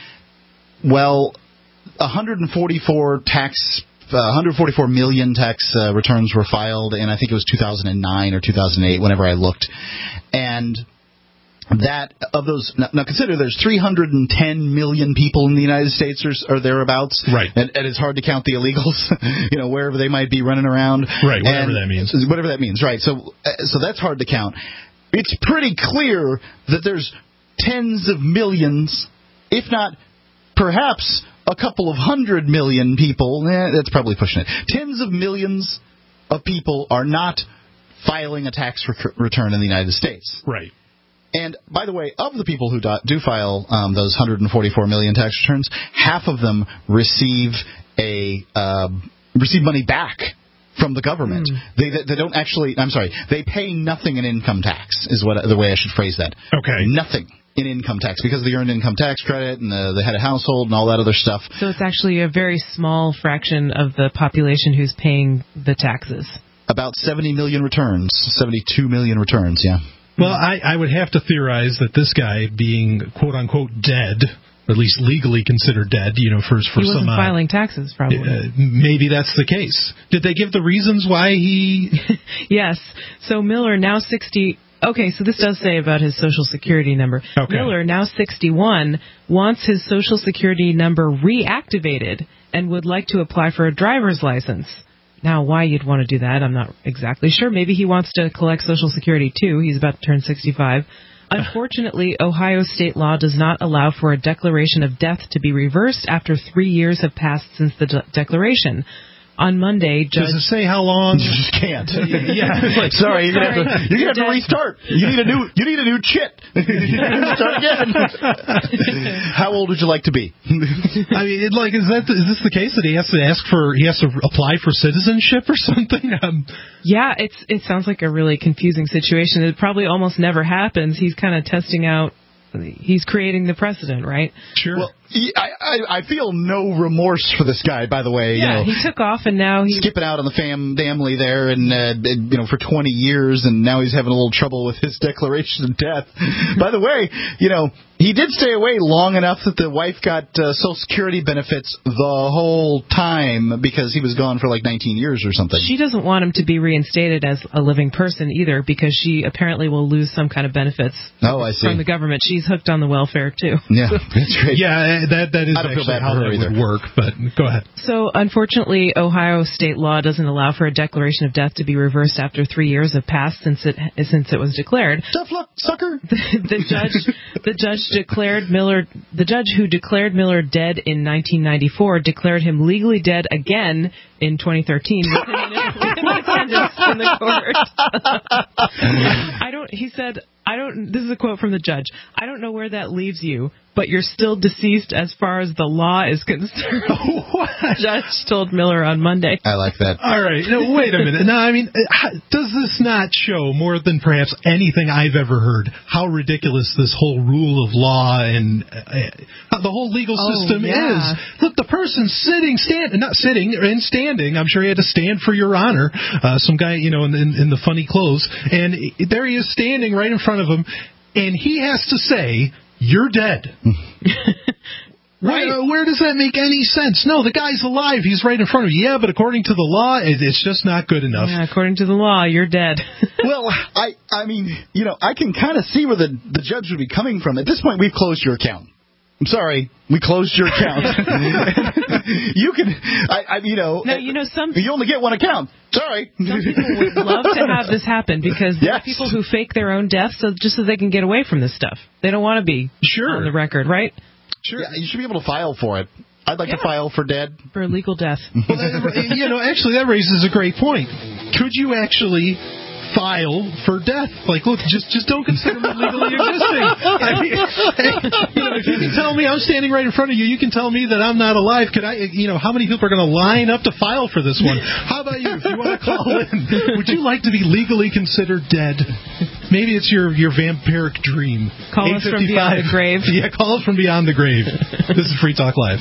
Well, one hundred forty-four tax. Uh, one hundred forty-four million tax uh, returns were filed, and I think it was two thousand nine or two thousand eight, whenever I looked, and. That of those now, now consider there's three hundred ten million people in the United States or, or thereabouts, right? And, and it's hard to count the illegals, you know, wherever they might be running around, right? Whatever and, that means, whatever that means, right? So, uh, so that's hard to count. It's pretty clear that there's tens of millions, if not perhaps a couple of hundred million people. Eh, that's probably pushing it. Tens of millions of people are not filing a tax rec- return in the United States, right? And, by the way, of the people who do, do file um, those one hundred forty-four million tax returns, half of them receive a uh, receive money back from the government. Mm. They, they they don't actually, I'm sorry, they pay nothing in income tax is what the way I should phrase that. Okay. Nothing in income tax because of the earned income tax credit and the, the head of household and all that other stuff. So it's actually a very small fraction of the population who's paying the taxes. About seventy million returns, seventy-two million returns, yeah. Well, I, I would have to theorize that this guy, being quote-unquote dead, or at least legally considered dead, you know, for, for he wasn't some... Uh, filing taxes, probably. Uh, maybe that's the case. Did they give the reasons why he... Yes. So Miller, now sixty... Okay, so this does say about his Social Security number. Okay. Miller, now sixty-one, wants his Social Security number reactivated and would like to apply for a driver's license. Now, why you'd want to do that, I'm not exactly sure. Maybe he wants to collect Social Security, too. He's about to turn sixty-five. Unfortunately, Ohio state law does not allow for a declaration of death to be reversed after three years have passed since the de- declaration. On Monday, Judge... Does it say how long? You just can't. yeah. Like, sorry, you're gonna have to, you're gonna have to restart. You need a new. You need a new chit. Start again. How old would you like to be? I mean, it, like, is that is this the case that he has to ask for? He has to apply for citizenship or something? Um, yeah, it's it sounds like a really confusing situation. It probably almost never happens. He's kind of testing out. He's creating the precedent, right? Sure. Well, I, I I feel no remorse for this guy. By the way, yeah, you know, he took off and now he's skipping out on the fam family there, and uh, you know, for twenty years, and now he's having a little trouble with his declaration of death. By the way, you know, he did stay away long enough that the wife got uh, Social Security benefits the whole time because he was gone for like nineteen years or something. She doesn't want him to be reinstated as a living person either because she apparently will lose some kind of benefits oh, I see. from the government. She's hooked on the welfare too. Yeah, that's great. Yeah. That that is I don't feel actually bad how for her that either. would work, but go ahead. So, unfortunately, Ohio state law doesn't allow for a declaration of death to be reversed after three years have passed since it since it was declared. Tough luck, sucker. The, the judge, the judge declared Miller, the judge who declared Miller dead in nineteen ninety-four, declared him legally dead again in twenty thirteen with him in, in attendance in the court. I don't. He said. I don't. This is a quote from the judge. I don't know where that leaves you, but you're still deceased as far as the law is concerned. What? The judge told Miller on Monday. I like that. All right. No, wait a minute. Now, I mean, does this not show more than perhaps anything I've ever heard how ridiculous this whole rule of law and uh, the whole legal system oh, yeah. is? Look, the person sitting, standing, not sitting, and standing. I'm sure he had to stand for your honor. Uh, some guy, you know, in, in, in the funny clothes, and there he is standing right in front of him, and he has to say, "You're dead." Right. Where, where does that make any sense? No, the guy's alive. He's right in front of you. Yeah, but according to the law, it, it's just not good enough. Yeah, according to the law, you're dead. Well, I, I mean, you know, I can kind of see where the, the judge would be coming from. At this point, we've closed your account. I'm sorry, we closed your account. You can, I, I, you know, no, you know, some you only get one account. Sorry. Some people would love to have this happen because there yes. are people who fake their own deaths so just so they can get away from this stuff. They don't want to be sure. on the record, right? Sure. Yeah, you should be able to file for it. I'd like yeah. to file for dead. For a legal death. Well, that, you know, actually, that raises a great point. Could you actually file for death? Like, look, just just don't consider me legally existing. I mean, you know, if you can tell me I'm standing right in front of you, you can tell me that I'm not alive. Could I, you know, how many people are going to line up to file for this one? How about you? If you want to call in, would you like to be legally considered dead? Maybe it's your, your vampiric dream. Call us from beyond the grave. Yeah, call us from beyond the grave. This is Free Talk Live.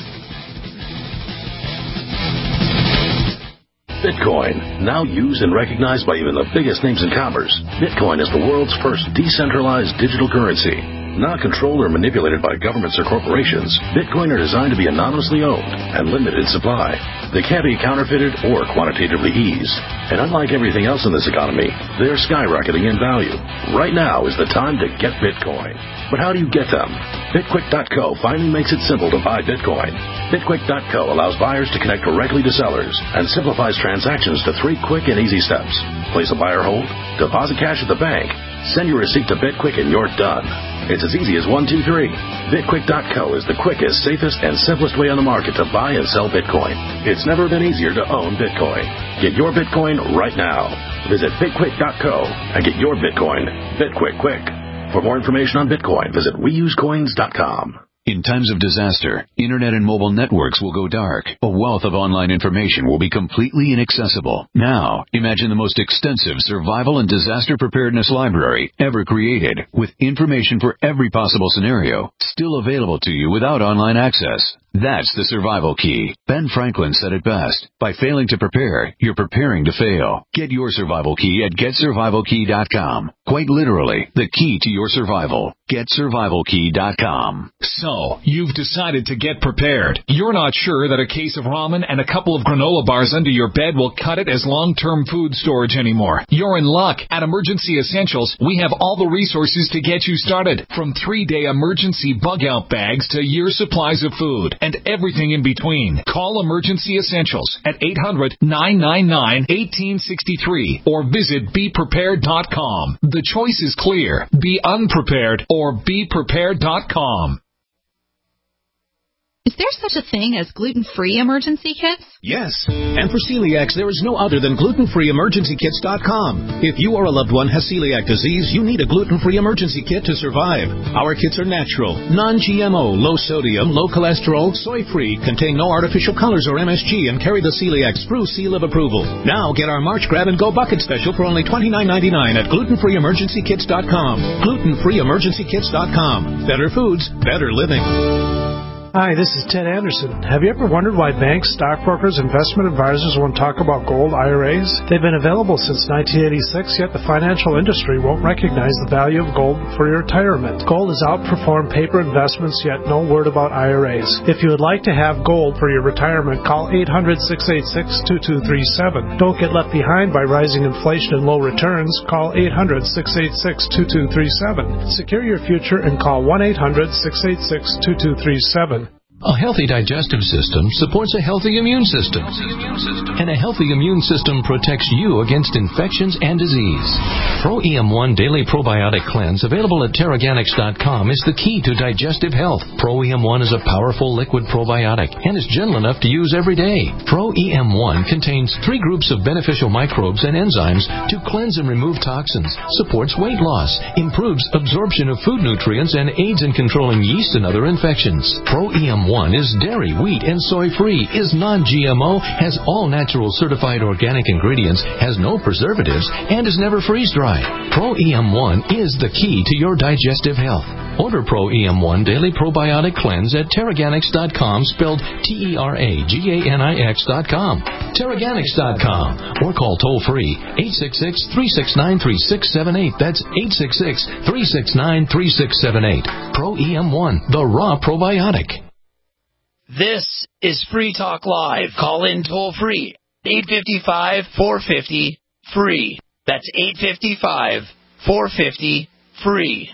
Bitcoin, now used and recognized by even the biggest names in commerce. Bitcoin is the world's first decentralized digital currency. Not controlled or manipulated by governments or corporations, Bitcoin are designed to be anonymously owned and limited in supply. They can't be counterfeited or quantitatively eased. And unlike everything else in this economy, they're skyrocketing in value. Right now is the time to get Bitcoin. But how do you get them? Bitquick dot co finally makes it simple to buy Bitcoin. Bitquick dot co allows buyers to connect directly to sellers and simplifies transactions to three quick and easy steps. Place a buy or hold, deposit cash at the bank, send your receipt to Bitquick, and you're done. It's as easy as one, two, three. Bitquick dot co is the quickest, safest, and simplest way on the market to buy and sell Bitcoin. It's never been easier to own Bitcoin. Get your Bitcoin right now. Visit Bitquick dot co and get your Bitcoin Bitquick quick. For more information on Bitcoin, visit we use coins dot com. In times of disaster, internet and mobile networks will go dark. A wealth of online information will be completely inaccessible. Now, imagine the most extensive survival and disaster preparedness library ever created, with information for every possible scenario, still available to you without online access. That's the survival key. Ben Franklin said it best. By failing to prepare, you're preparing to fail. Get your survival key at get survival key dot com. Quite literally, the key to your survival. get survival key dot com. So, you've decided to get prepared. You're not sure that a case of ramen and a couple of granola bars under your bed will cut it as long-term food storage anymore. You're in luck. At Emergency Essentials, we have all the resources to get you started. From three-day emergency bug-out bags to year supplies of food and everything in between. Call Emergency Essentials at eight hundred, nine nine nine, one eight six three or visit be prepared dot com. The choice is clear. Be unprepared or be prepared dot com. Is there such a thing as gluten-free emergency kits? Yes. And for celiacs, there is no other than gluten free emergency kits dot com. If you or a loved one has celiac disease, you need a gluten-free emergency kit to survive. Our kits are natural, non-G M O, low sodium, low cholesterol, soy-free, contain no artificial colors or M S G, and carry the celiac Spruce seal of approval. Now get our March Grab and Go Bucket Special for only twenty-nine ninety-nine at gluten free emergency kits dot com. gluten free emergency kits dot com. Better foods, better living. Hi, this is Ted Anderson. Have you ever wondered why banks, stockbrokers, investment advisors won't talk about gold I R As? They've been available since nineteen eighty-six, yet the financial industry won't recognize the value of gold for your retirement. Gold has outperformed paper investments, yet no word about I R As. If you would like to have gold for your retirement, call eight hundred, six eight six, two two three seven. Don't get left behind by rising inflation and low returns. Call eight hundred, six eight six, two two three seven. Secure your future and call one eight hundred, six eight six, two two three seven. A healthy digestive system supports a healthy immune system. And a healthy immune system protects you against infections and disease. Pro E M one Daily Probiotic Cleanse, available at Terraganics dot com, is the key to digestive health. Pro E M one is a powerful liquid probiotic and is gentle enough to use every day. Pro E M one contains three groups of beneficial microbes and enzymes to cleanse and remove toxins, supports weight loss, improves absorption of food nutrients, and aids in controlling yeast and other infections. Pro E M one is dairy, wheat, and soy-free, is non-G M O, has all natural certified organic ingredients, has no preservatives, and is never freeze-dried. Pro E M one is the key to your digestive health. Order Pro E M one Daily Probiotic Cleanse at Terraganics dot com, spelled T E R A G A N I X dot com. Terraganics dot com, or call toll-free eight six six, three six nine, three six seven eight. That's eight six six, three six nine, three six seven eight. Pro E M one, the raw probiotic. This is Free Talk Live. Call in toll free. eight five five, four five zero, free. That's eight five five, four five zero, free.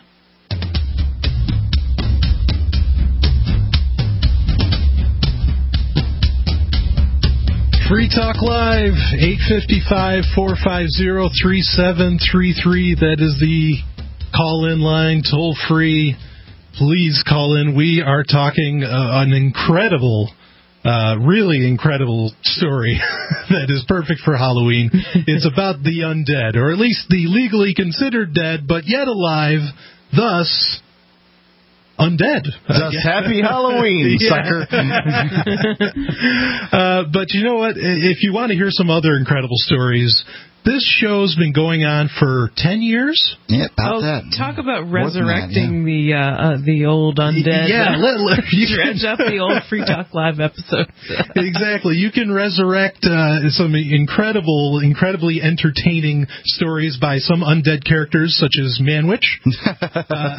Free Talk Live, eight five five, four five zero, three seven three three. That is the call-in line, toll free. Please call in. We are talking uh, an incredible, uh, really incredible story that is perfect for Halloween. It's about the undead, or at least the legally considered dead, but yet alive, thus undead. Thus happy Halloween, sucker. uh, but you know what? If you want to hear some other incredible stories, this show's been going on for ten years. Yeah, about oh, that. Talk about resurrecting that, yeah. the uh, uh, the old undead. Yeah, let, let, you dredge up the old Free Talk Live episodes. Exactly. You can resurrect uh, some incredible, incredibly entertaining stories by some undead characters, such as Manwich. uh,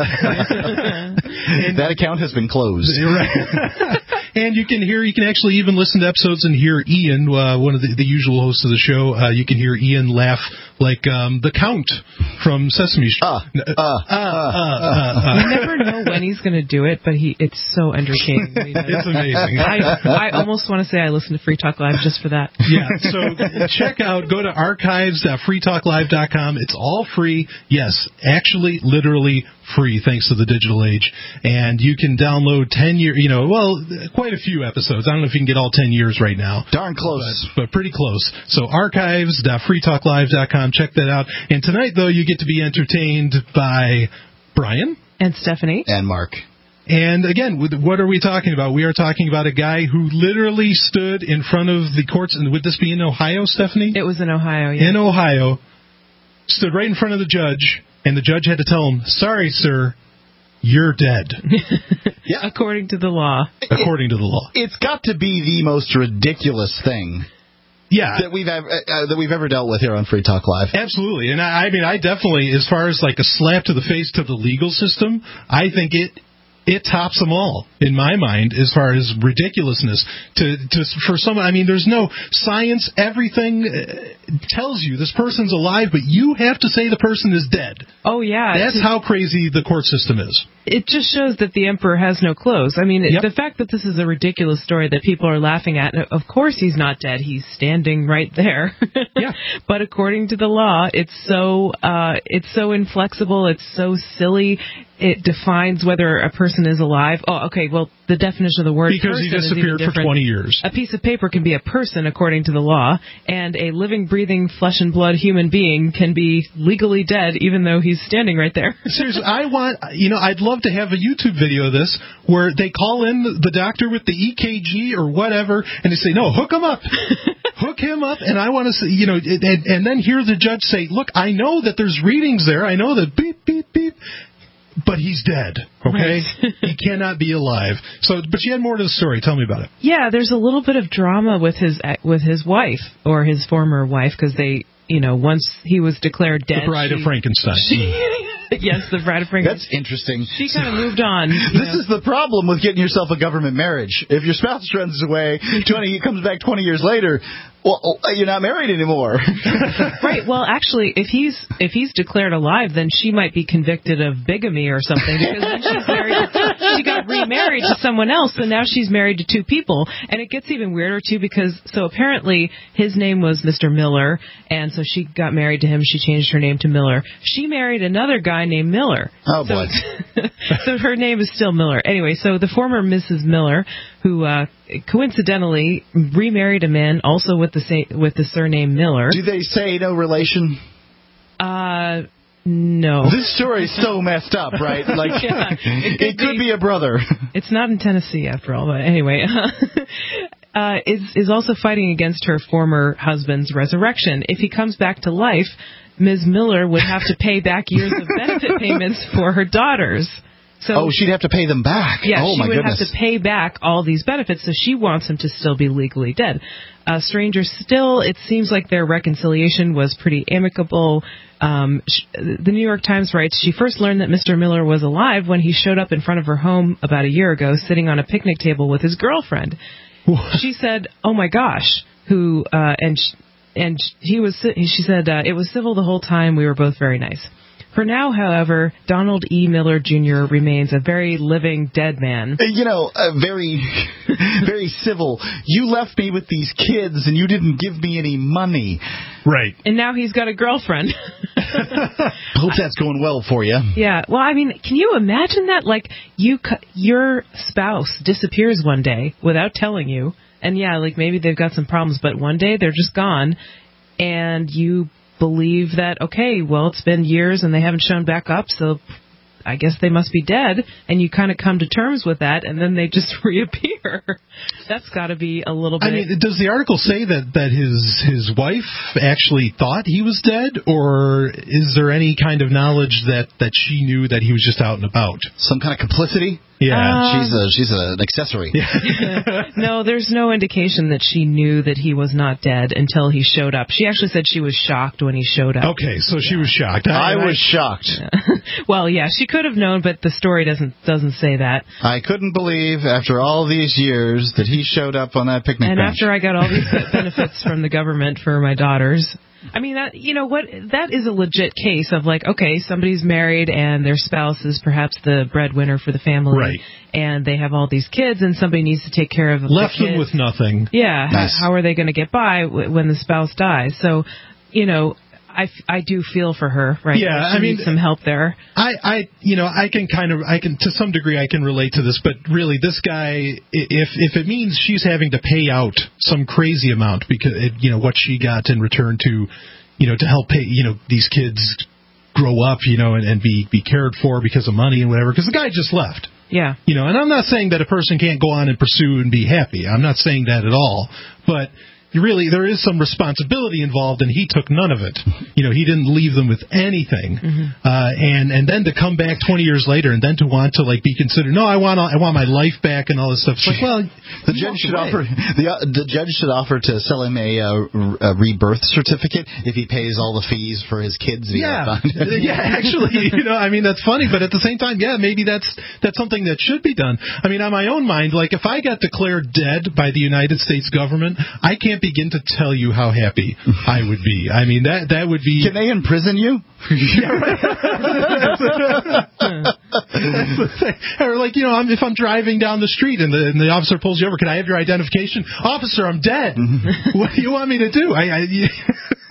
and, that account has been closed. Right. And you can hear, you can actually even listen to episodes and hear Ian, uh, one of the, the usual hosts of the show. Uh, you can hear Ian laugh like um, the Count from Sesame Street. Uh, uh, uh, uh, uh, uh. You never know when he's going to do it, but he it's so entertaining. It's amazing. I, I almost want to say I listen to Free Talk Live just for that. Yeah, so check out, go to archives dot free talk live dot com. It's all free. Yes, actually, literally free, thanks to the digital age. And you can download ten year, you know, well, quite a few episodes. I don't know if you can get all ten years right now. Darn close. But, but pretty close. So archives dot free talk live dot com. Check that out. And tonight, though, you get to be entertained by Brian. And Stephanie. And Mark. And again, what are we talking about? We are talking about a guy who literally stood in front of the courts. And would this be in Ohio, Stephanie? It was in Ohio, yeah. In Ohio. Stood right in front of the judge. And the judge had to tell him, sorry, sir, you're dead. Yeah. According to the law. According to the law. It's got to be the most ridiculous thing. Yeah, that we've ever uh, that we've ever dealt with here on Free Talk Live. Absolutely, and I, I mean, I definitely, as far as like a slap to the face to the legal system, I think it it tops them all in my mind as far as ridiculousness. To to for some, I mean, there's no science. Everything tells you this person's alive, but you have to say the person is dead. Oh yeah, that's how crazy the court system is. It just shows that the emperor has no clothes. I mean, yep. The fact that this is a ridiculous story that people are laughing at, of course he's not dead. He's standing right there. Yeah. But according to the law, it's so uh, it's so inflexible. It's so silly. it defines whether a person is alive. Oh, okay. Well, the definition of the word because person he disappeared is even for twenty years. A piece of paper can be a person according to the law, and a living, breathing, flesh and blood human being can be legally dead, even though he's standing right there. Seriously, I want, you know, I'd love to have a YouTube video of this where they call in the doctor with the E K G or whatever, and they say, no, hook him up. Hook him up, and I want to see, you know, and, and then hear the judge say, look, I know that there's readings there. I know that beep, beep, beep. But he's dead, okay? Right. He cannot be alive. So, but you had more to the story. Tell me about it. Yeah, there's a little bit of drama with his with his wife, or his former wife, because they, you know, once he was declared dead. The Bride she, of Frankenstein. She, yes, the Bride of Frankenstein. That's interesting. She kind of moved on. This know. is the problem with getting yourself a government marriage. If your spouse runs away, twenty he comes back twenty years later. Well, you're not married anymore. Right. Well, actually, if he's if he's declared alive, then she might be convicted of bigamy or something, because then she's married. She got remarried to someone else, and now she's married to two people. And it gets even weirder too, because so apparently his name was Mister Miller, and so she got married to him. She changed her name to Miller. She married another guy named Miller. Oh so, boy. So her name is still Miller. Anyway, so the former Missus Miller, who uh, coincidentally remarried a man also with the sa- with the surname Miller. Do they say no relation? Uh, no. This story is so messed up, right? Like, yeah, it could, it could be, be a brother. It's not in Tennessee, after all. But anyway, uh, is is also fighting against her former husband's resurrection. If he comes back to life, Miz Miller would have to pay back years of benefit payments for her daughters. So, oh, she'd have to pay them back. Yeah, oh, she my would goodness. have to pay back all these benefits, so she wants him to still be legally dead. Uh, stranger still, it seems like their reconciliation was pretty amicable. Um, sh- the New York Times writes, she first learned that Mister Miller was alive when he showed up in front of her home about a year ago, sitting on a picnic table with his girlfriend. She said, oh my gosh, who, uh, and, sh- and he was, she said, uh, it was civil the whole time. We were both very nice. For now, however, Donald E. Miller Junior remains a very living dead man. You know, uh, very, very civil. You left me with these kids and you didn't give me any money. Right. And now he's got a girlfriend. Hope that's going well for you. Yeah. Well, I mean, can you imagine that? Like, you, your spouse disappears one day without telling you. And yeah, like maybe they've got some problems, but one day they're just gone. And you believe that, okay, well, it's been years and they haven't shown back up, so I guess they must be dead, and you kind of come to terms with that, and then they just reappear. That's got to be a little bit... I mean, does the article say that, that his his wife actually thought he was dead, or is there any kind of knowledge that, that she knew that he was just out and about? Some kind of complicity? Yeah. Um, she's a she's a, an accessory. No, there's no indication that she knew that he was not dead until he showed up. She actually said she was shocked when he showed up. Okay, so she was shocked. I, I was shocked. Yeah. Well, yeah, she could have known, but the story doesn't doesn't say that. I couldn't believe, after all these years, that he showed up on that picnic and bench. after I got all these benefits from the government for my daughters. I mean, that, you know what, that is a legit case of like, okay, somebody's married and their spouse is perhaps the breadwinner for the family. Right. And they have all these kids and somebody needs to take care of them. Left them with nothing. Yeah. Nice. How, how are they going to get by w- when the spouse dies? So, you know, I, I do feel for her, right? Yeah, she I mean, needs some help there. I, I, you know, I can kind of, I can, to some degree, I can relate to this, but really, this guy, if if it means she's having to pay out some crazy amount because, it, you know, what she got in return to, you know, to help pay, you know, these kids grow up, you know, and, and be, be cared for because of money and whatever, because the guy just left. Yeah. You know, and I'm not saying that a person can't go on and pursue and be happy. I'm not saying that at all, but really, there is some responsibility involved, and he took none of it. You know, he didn't leave them with anything. Mm-hmm. Uh, and and then to come back twenty years later, and then to want to like be considered, no, I want I want my life back and all this stuff. It's like, well, the judge should away. offer the uh, the judge should offer to sell him a, uh, a rebirth certificate if he pays all the fees for his kids. Yeah, yeah. Actually, you know, I mean, that's funny, but at the same time, yeah, maybe that's that's something that should be done. I mean, on my own mind, like if I got declared dead by the United States government, I can't begin to tell you how happy I would be. I mean, that that would be... Can they imprison you? Yeah, right. Or like, you know, I'm, if I'm driving down the street and the, and the officer pulls you over, can I have your identification? Officer, I'm dead. What do you want me to do? I... I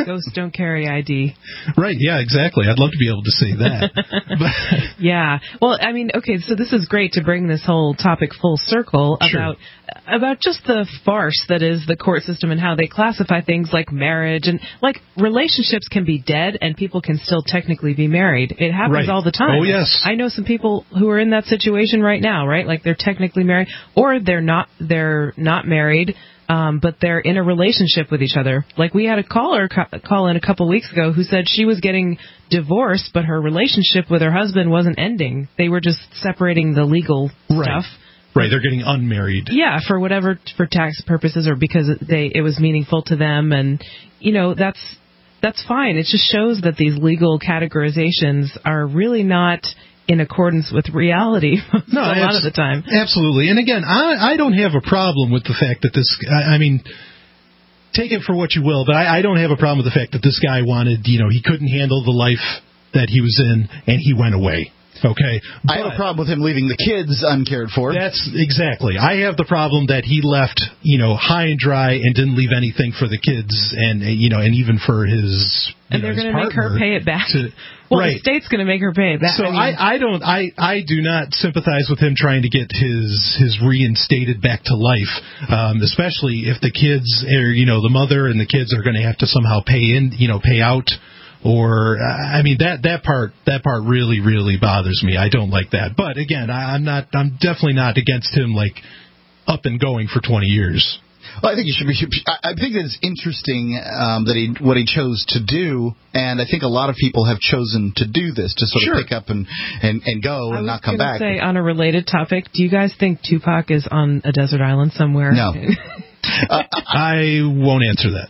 Ghosts don't carry I D. Right, yeah, exactly. I'd love to be able to say that. But yeah. Well, I mean, okay, so this is great to bring this whole topic full circle Sure. about about just the farce that is the court system and how they classify things like marriage. And, like, relationships can be dead and people can still technically be married. It happens Right. all the time. Oh, yes. I know some people who are in that situation right now, right? Like, they're technically married, or they're not, they're not married, um, but they're in a relationship with each other. Like, we had a caller co- call in a couple weeks ago who said she was getting divorced, but her relationship with her husband wasn't ending. They were just separating the legal Right. stuff. Right, they're getting unmarried. Yeah, for whatever, for tax purposes or because they it was meaningful to them. And, you know, that's that's fine. It just shows that these legal categorizations are really not in accordance with reality No, a lot abs- of the time. Absolutely. And again, I, I don't have a problem with the fact that this, I, I mean, take it for what you will, but I, I don't have a problem with the fact that this guy wanted, you know, he couldn't handle the life that he was in, and he went away. Okay. I have a problem with him leaving the kids uncared for. That's exactly. I have the problem that he left, you know, high and dry and didn't leave anything for the kids, and uh, you know, and even for his. And know, they're his going to make her partner pay it back. to- well, right. the state's going to make her pay it back. So I, mean, I, I don't I, I do not sympathize with him trying to get his his reinstated back to life, um, especially if the kids or you know the mother and the kids are going to have to somehow pay in you know pay out. Or I mean that that part that part really really bothers me. I don't like that. But again, I, I'm not I'm definitely not against him like up and going for twenty years. Well, I think you should be. I I think it's interesting um, that he what he chose to do, and I think a lot of people have chosen to do this to sort Sure. of pick up and, and, and go and not come I was back. gonna say, on a related topic, do you guys think Tupac is on a desert island somewhere? No. Uh, I won't answer that.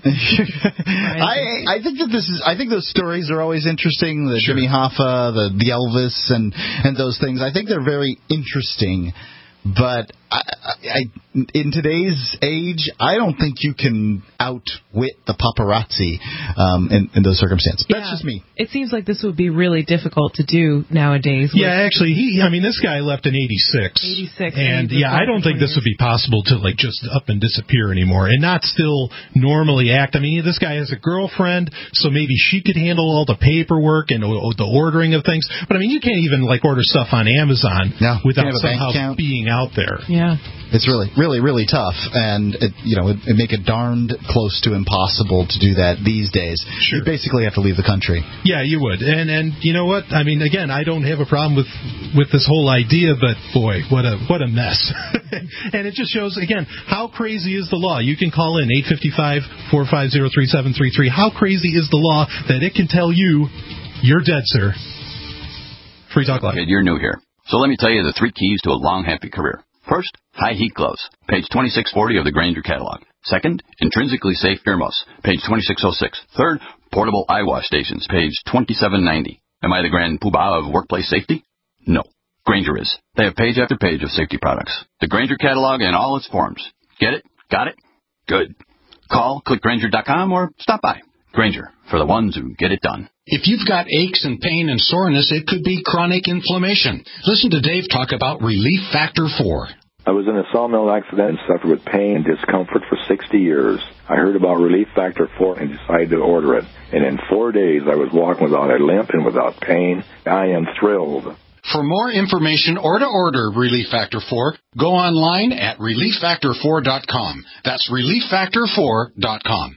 I I think that this is I think those stories are always interesting. The Sure. Jimmy Hoffa, the the Elvis, and and those things. I think they're very interesting. But I, I, in today's age, I don't think you can outwit the paparazzi um, in, in those circumstances. Yeah. That's just me. It seems like this would be really difficult to do nowadays. with- Yeah, actually, he. I mean, this guy left in eighty-six. eighty-six. And he was yeah, gone I don't for think twenty this would be possible to like just up and disappear anymore and not still normally act. I mean, this guy has a girlfriend, so maybe she could handle all the paperwork and uh, the ordering of things. But I mean, you can't even like order stuff on Amazon No, without can't have a bank somehow account. being out there. Yeah. It's really, really, really tough, and it, you know, it, it make it darned close to impossible to do that these days. Sure. You basically have to leave the country. Yeah, you would. And and you know what? I mean, again, I don't have a problem with with this whole idea, but boy, what a what a mess. And it just shows again how crazy is the law. You can call in eight five five, four five zero, three seven three three. How crazy is the law that it can tell you you're dead, sir? Free Talk Live. Okay, you're new here. So let me tell you the three keys to a long, happy career. First, high heat gloves, page twenty-six forty of the Grainger catalog. Second, intrinsically safe earmuffs, page twenty-six oh six. Third, portable eye wash stations, page twenty-seven ninety. Am I the grand poobah of workplace safety? No. Grainger is. They have page after page of safety products. The Grainger catalog in all its forms. Get it? Got it? Good. Call, click Grainger dot com, or stop by. Grainger, for the ones who get it done. If you've got aches and pain and soreness, it could be chronic inflammation. Listen to Dave talk about Relief Factor four. I was in a sawmill accident and suffered with pain and discomfort for sixty years. I heard about Relief Factor four and decided to order it. And in four days, I was walking without a limp and without pain. I am thrilled. For more information or to order Relief Factor four, go online at relief factor four dot com. That's relief factor four dot com.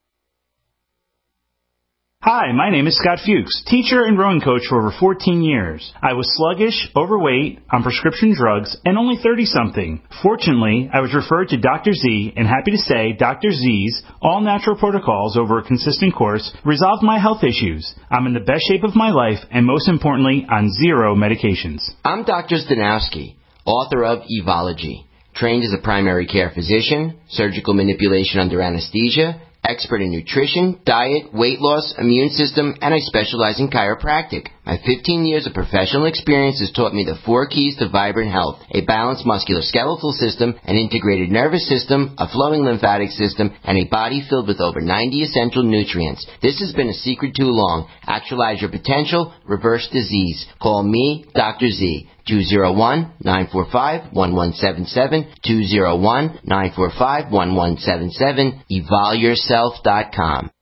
Hi, my name is Scott Fuchs, teacher and rowing coach for over fourteen years. I was sluggish, overweight, on prescription drugs, and only thirty-something. Fortunately, I was referred to Doctor Z, and happy to say Doctor Z's all-natural protocols over a consistent course resolved my health issues. I'm in the best shape of my life, and most importantly, on zero medications. I'm Doctor Stanowski, author of Evology, trained as a primary care physician, surgical manipulation under anesthesia, expert in nutrition, diet, weight loss, immune system, and I specialize in chiropractic. My fifteen years of professional experience has taught me the four keys to vibrant health: a balanced musculoskeletal system, an integrated nervous system, a flowing lymphatic system, and a body filled with over ninety essential nutrients. This has been a secret too long. Actualize your potential, reverse disease. Call me, Doctor Z. two oh one, nine four five, one one seven seven, two oh one, nine four five, one one seven seven, evol yourself dot com.